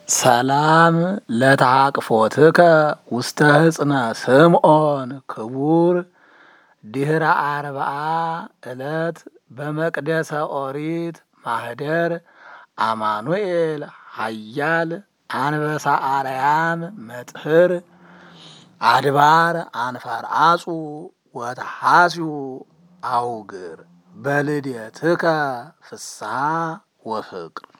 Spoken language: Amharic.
ሰላም ለተአቅፎትከ ውስተ ህጽነ ስምዖን ክቡር ድህረ 40 ዕለት በመቅደሰ ኦሪት ማህደር አማኑኤል ኃያል አንበሳ አርያም መጥህር አድባር አንፈርአጹ ወተሐስዩ አውግር በልደትከ ፍስሐ ወፍቅር